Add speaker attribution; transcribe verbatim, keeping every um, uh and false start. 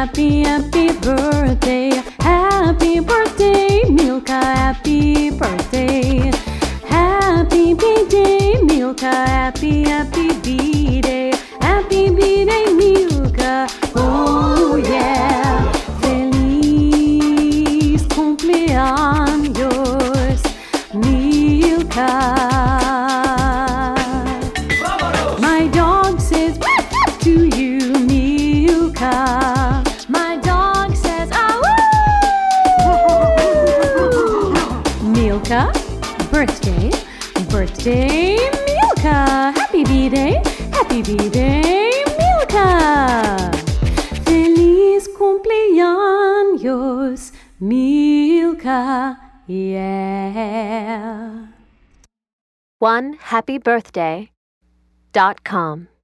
Speaker 1: happy, happy birthday. Happy birthday, Milka, happy birthday. Happy B-Day, Milka, happy, happy B-Day. Happy B-Day, Milka, oh yeah. Feliz cumpleaños, Milka. My dog says to you, Milka. My dog says, ah, woo! Milka, birthday, birthday, Milka. Happy B-Day, happy B-Day, Milka. Feliz cumpleaños, Milka, yeah.
Speaker 2: one happy birthday dot com